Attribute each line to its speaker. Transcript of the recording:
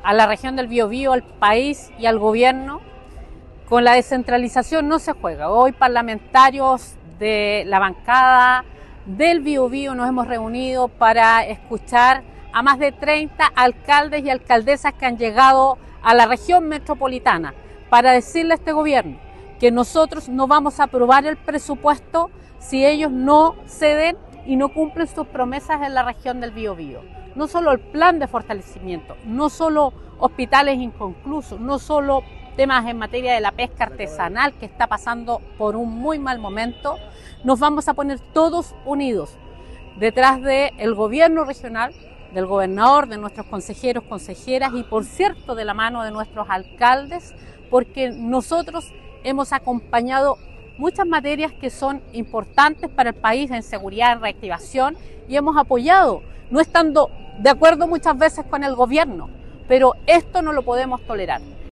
Speaker 1: a la región del Biobío, al país y al gobierno. Con la descentralización no se juega. Hoy parlamentarios de la bancada del Biobío nos hemos reunido para escuchar a más de 30 alcaldes y alcaldesas que han llegado a la región metropolitana para decirle a este gobierno que nosotros no vamos a aprobar el presupuesto si ellos no ceden y no cumplen sus promesas en la región del Biobío. No solo el plan de fortalecimiento, no solo hospitales inconclusos, no solo temas en materia de la pesca artesanal que está pasando por un muy mal momento, nos vamos a poner todos unidos detrás del gobierno regional, del gobernador, de nuestros consejeros, consejeras y por cierto de la mano de nuestros alcaldes, porque nosotros hemos acompañado muchas materias que son importantes para el país en seguridad, en reactivación y hemos apoyado, no estando de acuerdo muchas veces con el gobierno, pero esto no lo podemos tolerar.